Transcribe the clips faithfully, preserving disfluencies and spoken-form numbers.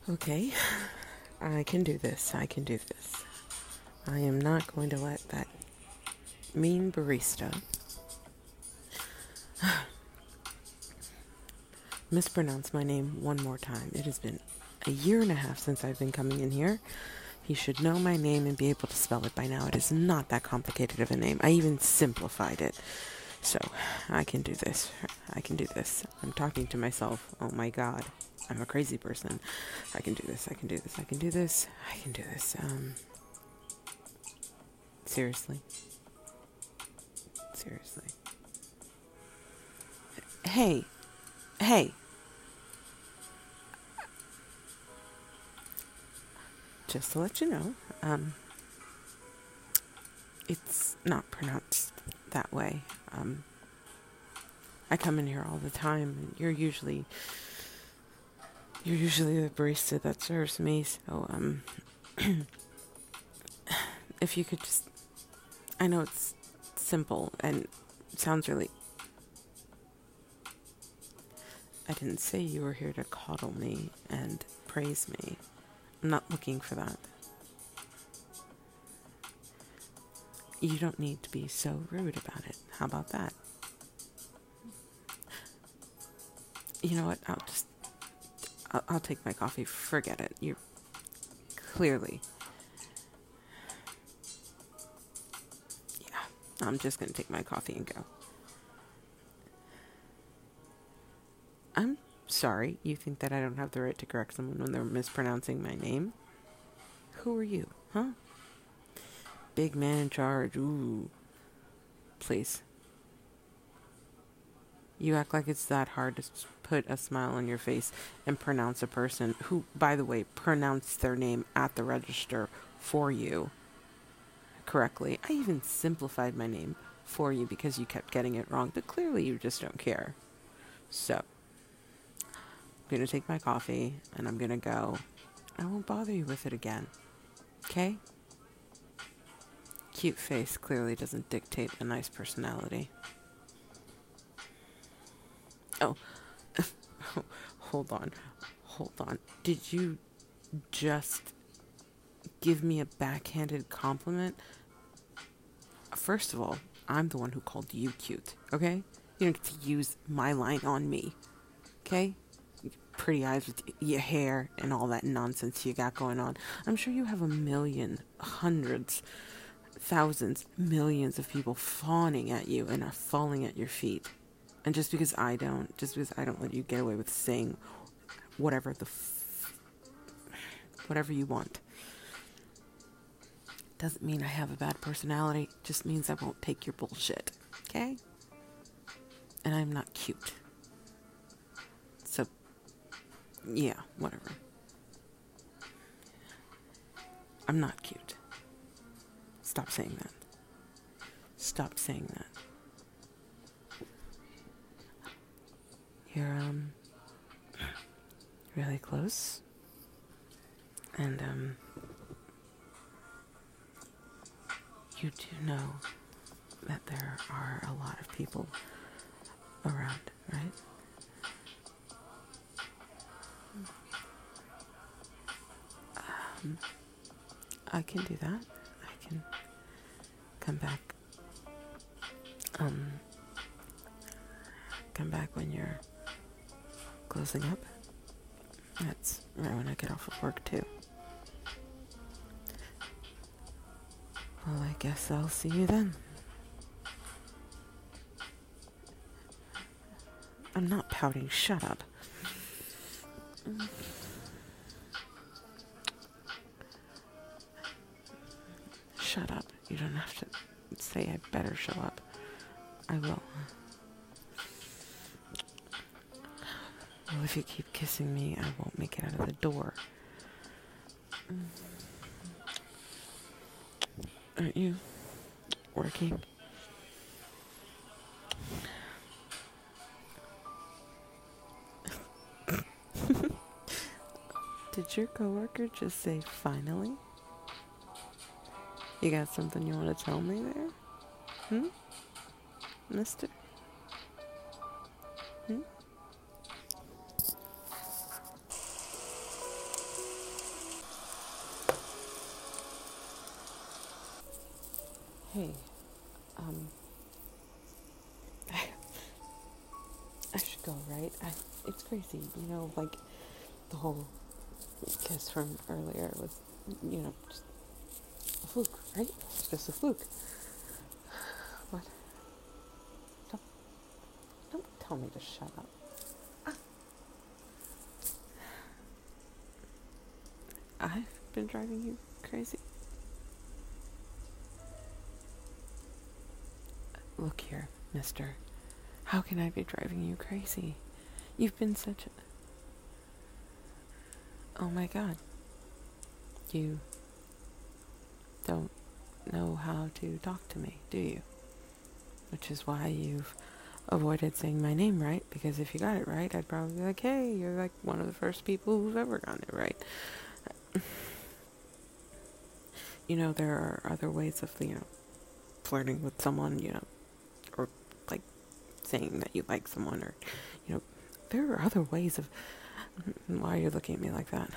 Okay, I can do this. I can do this. I am not going to let that mean barista mispronounce my name one more time. It has been a year and a half since I've been coming in here. He should know my name and be able to spell it by now. It is not that complicated of a name. I even simplified it. So, I can do this. I can do this. I'm talking to myself. Oh my god. I'm a crazy person. I can do this. I can do this. I can do this. I can do this. Um, seriously. Seriously. Hey. Hey. Just to let you know, um, it's not pronounced that way. Um, I come in here all the time, and you're usually, you're usually the barista that serves me, so, um, if you could just, I know it's simple, and it sounds really, I didn't say you were here to coddle me and praise me. I'm not looking for that. You don't need to be so rude about it. How about that? You know what? I'll just... I'll, I'll take my coffee. Forget it. You're clearly... Yeah, I'm just going to take my coffee and go. I'm sorry. You think that I don't have the right to correct someone when they're mispronouncing my name? Who are you, huh? Big man in charge. Ooh. Please. You act like it's that hard to put a smile on your face and pronounce a person who, by the way, pronounced their name at the register for you correctly. I even simplified my name for you because you kept getting it wrong, but clearly you just don't care. So, I'm going to take my coffee and I'm going to go. I won't bother you with it again. Okay? Cute face clearly doesn't dictate a nice personality. Oh, hold on, hold on. Did you just give me a backhanded compliment? First of all, I'm the one who called you cute, okay? You don't get to use my line on me, okay? Pretty eyes with your hair and all that nonsense you got going on. I'm sure you have a million, hundreds, thousands, millions of people fawning at you and are falling at your feet. And just because I don't, just because I don't let you get away with saying whatever the, f- whatever you want, doesn't mean I have a bad personality. Just means I won't take your bullshit. Okay? And I'm not cute. So, yeah, whatever. I'm not cute. Stop saying that. Stop saying that. You're, um, really close. And, um, you do know that there are a lot of people around, right? Um, I can do that. I can come back, um, come back when you're closing up. That's right when I get off of work, too. Well, I guess I'll see you then. I'm not pouting. Shut up. Shut up. You don't have to say I better show up. I will. Well, if you keep kissing me, I won't make it out of the door. Aren't you working? Did your coworker just say finally? You got something you want to tell me there? Hmm? Mister? Hmm? Hey, um, I, I should go, right? I, it's crazy, you know, like the whole kiss from earlier was, you know, just a fluke, right? It's just a fluke. What? Don't, don't tell me to shut up. I've been driving you crazy. Look here, mister. How can I be driving you crazy? You've been such a... Oh my god. You don't know how to talk to me, do you? Which is why you've avoided saying my name right, because if you got it right, I'd probably be like, hey, you're like one of the first people who've ever gotten it right. You know, there are other ways of, you know, flirting with someone, you know, or like saying that you like someone, or, you know, there are other ways of... Why are you looking at me like that?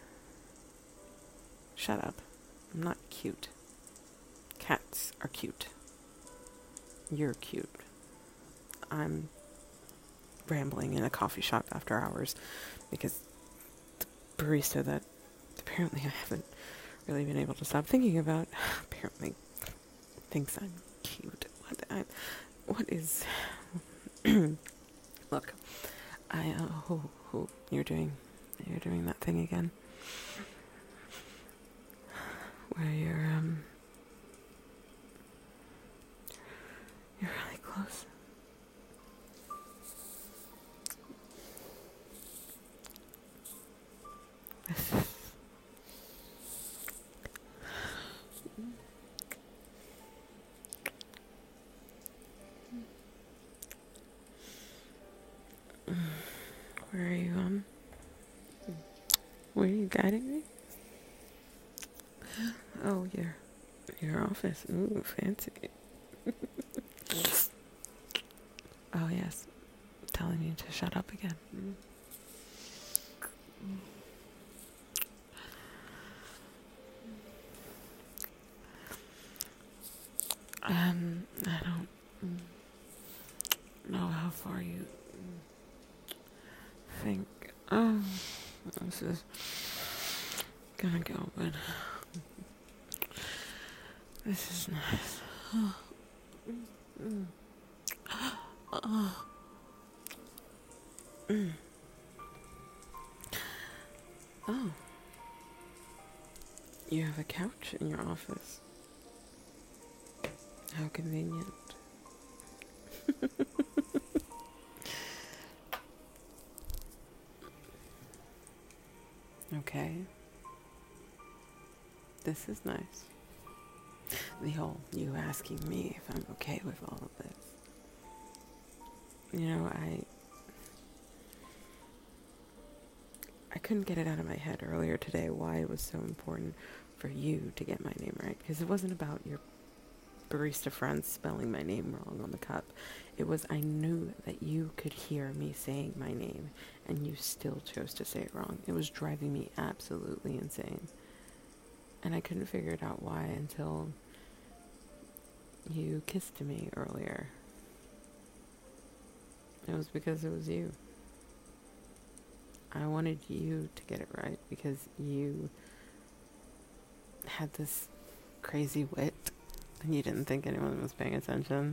Shut up. I'm not cute. Cats are cute. You're cute. I'm rambling in a coffee shop after hours because the barista that apparently I haven't really been able to stop thinking about apparently thinks I'm cute. What I, what is... Look, I, uh, oh, oh, you're doing, you're doing that thing again. Where you're, um, you're really close. This is... Where are you, um, where are you guiding me? Oh, your, your office. Ooh, fancy. Oh, yes. Telling me to shut up again. Mm. Um, I don't know how far you think, oh, this is gonna go, but this is nice. Oh. Mm. Oh. Mm. Oh. You have a couch in your office. How convenient. Okay. This is nice. The whole you asking me if I'm okay with all of this. You know, I I couldn't get it out of my head earlier today why it was so important for you to get my name right. Because it wasn't about your barista friends spelling my name wrong on the cup. It was, I knew that you could hear me saying my name and you still chose to say it wrong. It was driving me absolutely insane. And I couldn't figure it out why until you kissed me earlier. It was because it was you. I wanted you to get it right because you had this crazy wit and you didn't think anyone was paying attention.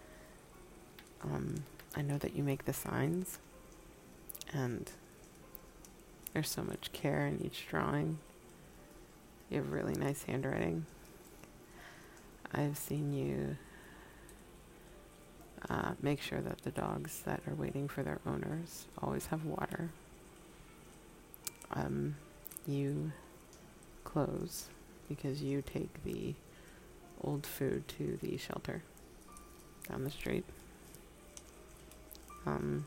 Um, I know that you make the signs and there's so much care in each drawing. You have really nice handwriting. I've seen you uh, make sure that the dogs that are waiting for their owners always have water. Um, you close because you take the old food to the shelter down the street. Um,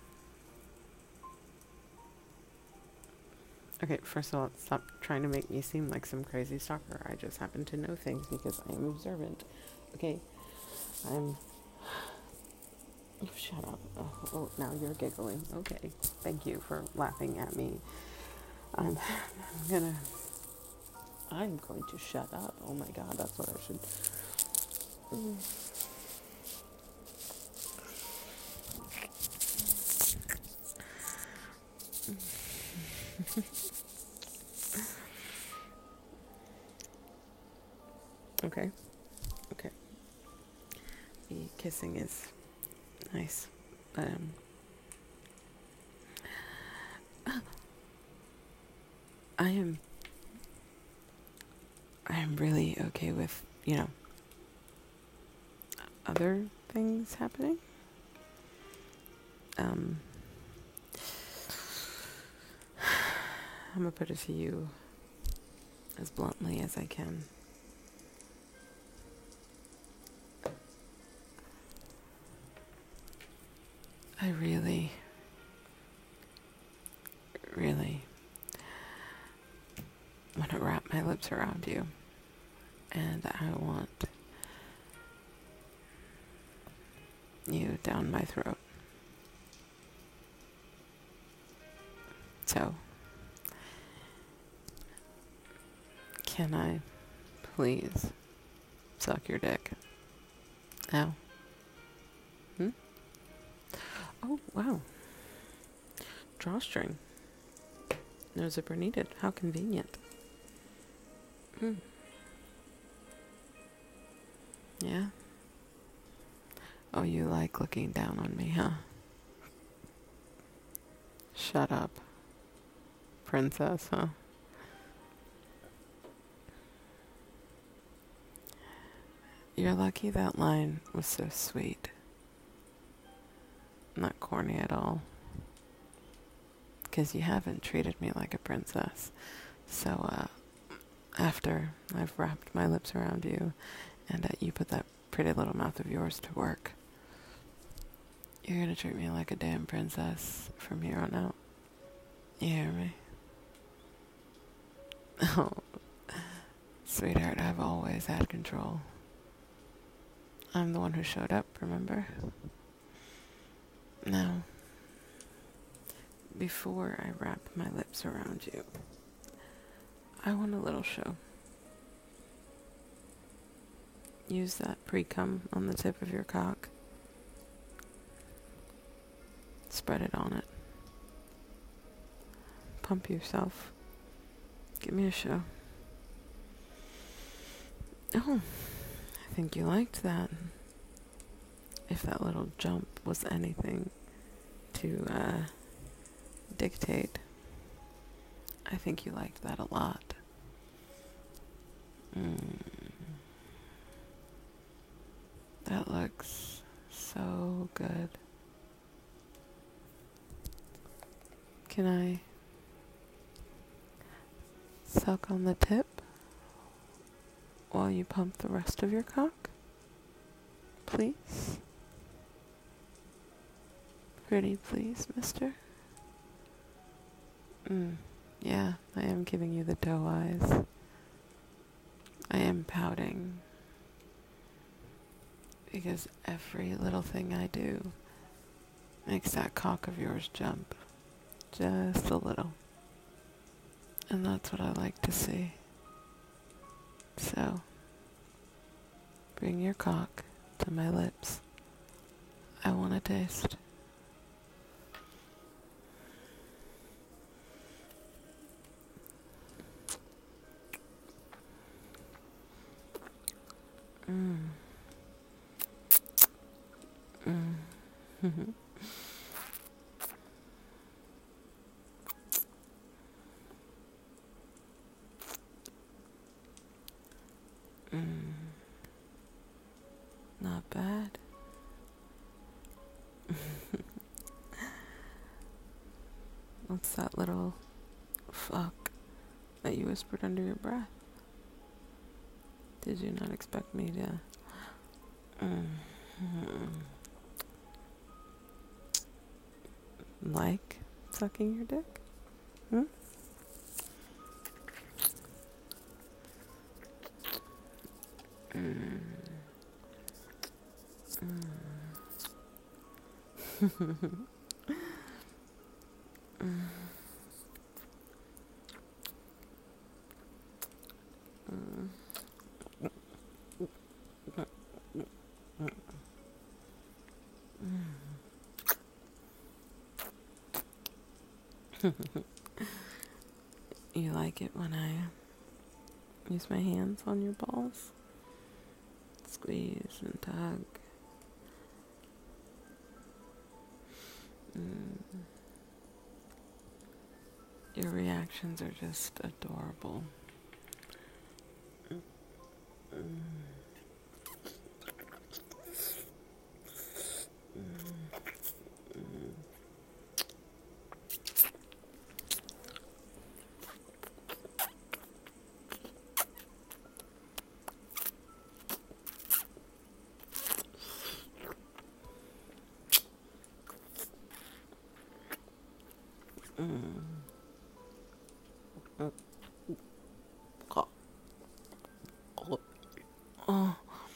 okay, first of all, stop trying to make me seem like some crazy stalker. I just happen to know things because I am observant. Okay, I'm... Oh, shut up. Oh, oh, now you're giggling. Okay, thank you for laughing at me. I'm, I'm gonna... I'm going to shut up. Oh my god, that's what I should Mm. Okay. Okay. The kissing is nice. But, um, I am. I am really okay with, you know, other things happening. Um, I'm gonna put it to you as bluntly as I can. I really, really want to wrap my lips around you, and I want you down my throat. So, can I please suck your dick? Ow. Hmm? Oh, wow. Drawstring. No zipper needed. How convenient. Hmm. Yeah? Oh, you like looking down on me, huh? Shut up. Princess, huh? You're lucky that line was so sweet. Not corny at all. Because you haven't treated me like a princess. So, uh, after I've wrapped my lips around you and uh, you put that pretty little mouth of yours to work, you're gonna treat me like a damn princess from here on out. You hear me? Oh, sweetheart, I've always had control. I'm the one who showed up, remember? Now, before I wrap my lips around you, I want a little show. Use that pre-cum on the tip of your cock. Spread it on it. Pump yourself. Give me a show. Oh, I think you liked that. If that little jump was anything to uh, dictate, I think you liked that a lot. Mm. That looks so good. Can I suck on the tip while you pump the rest of your cock? Please? Pretty please, mister? Mm, yeah, I am giving you the doe eyes. I am pouting. Because every little thing I do makes that cock of yours jump. Just a little. And that's what I like to see. So, bring your cock to my lips. I want a taste. Mm. Mm. mm. Not bad. What's that little fuck that you whispered under your breath? Did you not expect me to mm. like sucking your dick? Hmm? Mm. Mm. mm. Mm. You like it when I use my hands on your balls? Squeeze and tug. Mm. Your reactions are just adorable. Mm. Mm. Mm. Oh. Oh. Oh.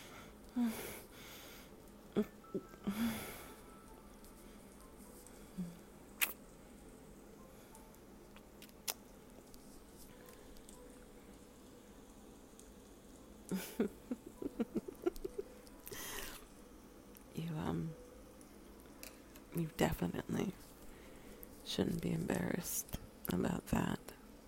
You, um, you definitely shouldn't be embarrassed about that.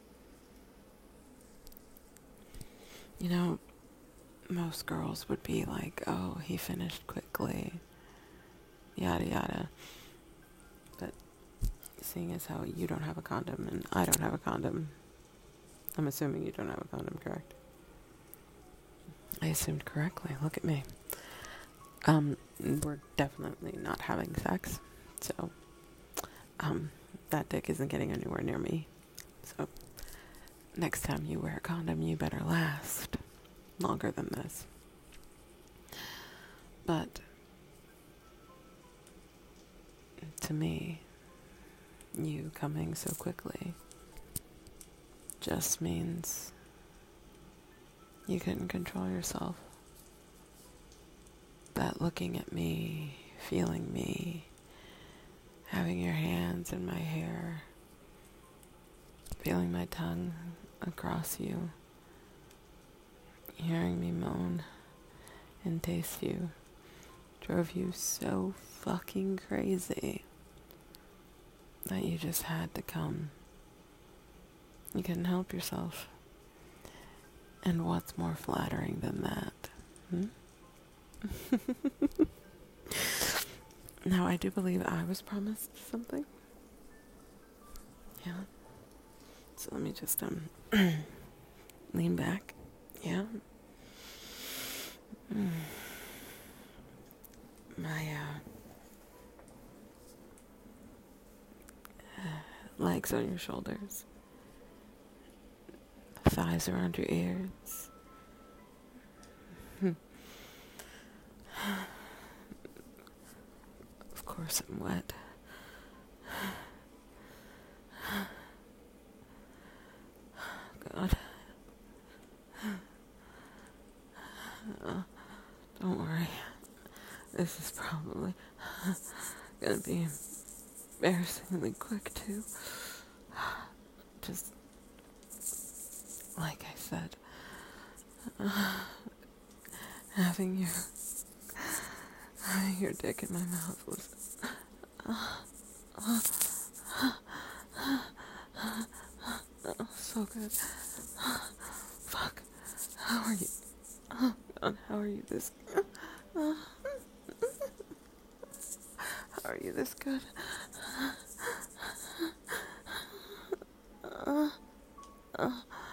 You know, most girls would be like, oh, he finished quickly, yada yada. But seeing as how you don't have a condom and I don't have a condom, I'm assuming you don't have a condom, correct? I assumed correctly. Look at me. Um, we're definitely not having sex, so um, that dick isn't getting anywhere near me. So next time you wear a condom, you better last longer than this. But to me, you coming so quickly just means you couldn't control yourself. That looking at me, feeling me, having your hands in my hair, feeling my tongue across you, hearing me moan and taste you, drove you so fucking crazy that you just had to come. You couldn't help yourself. And what's more flattering than that? Hmm? Now, I do believe I was promised something. Yeah. So let me just um lean back. Yeah. Mm. My uh, legs on your shoulders, thighs around your ears. Of course I'm wet. God. Uh, don't worry. This is probably gonna be embarrassingly quick too. Just like I said, uh, having your having your dick in my mouth was uh, uh, uh, so good. Fuck. How are you? Oh God, how are you this? Uh, how are you this good? Uh, uh,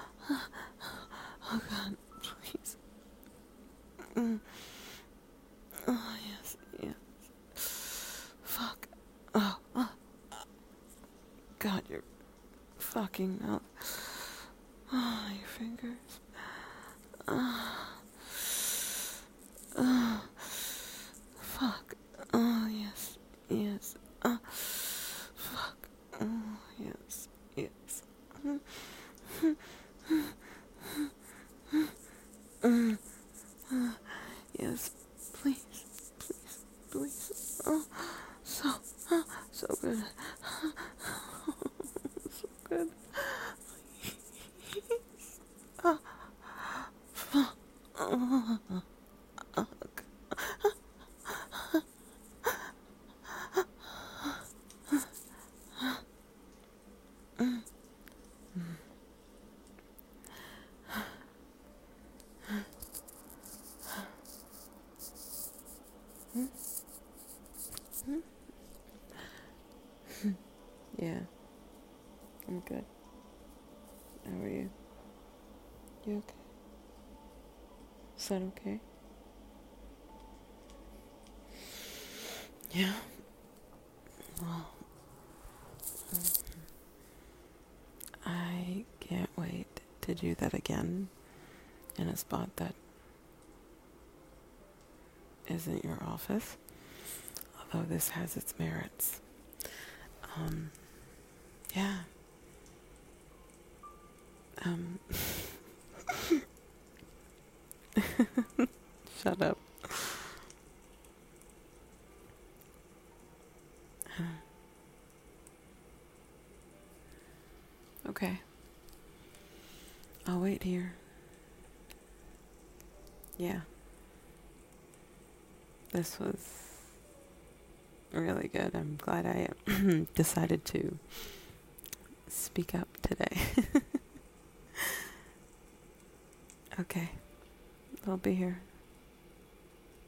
oh God, please. Mm. Oh yes, yes. Fuck. Oh, oh. God, your fucking mouth. Oh, your fingers. Oh. Oh. Fuck. Oh yes, yes. Oh. Fuck. Oh yes, yes. Mm. Mm. Uh, yes, please, please, please. Oh, so, uh, so good. So good. Oh, fuck. Oh, fuck. How are you? You okay? Is that okay? Yeah. Well, I can't wait to do that again in a spot that isn't your office, although this has its merits. Um, yeah. Um, shut up. Okay. I'll wait here. Yeah. This was really good. I'm glad I decided to speak up today. Okay. I'll be here.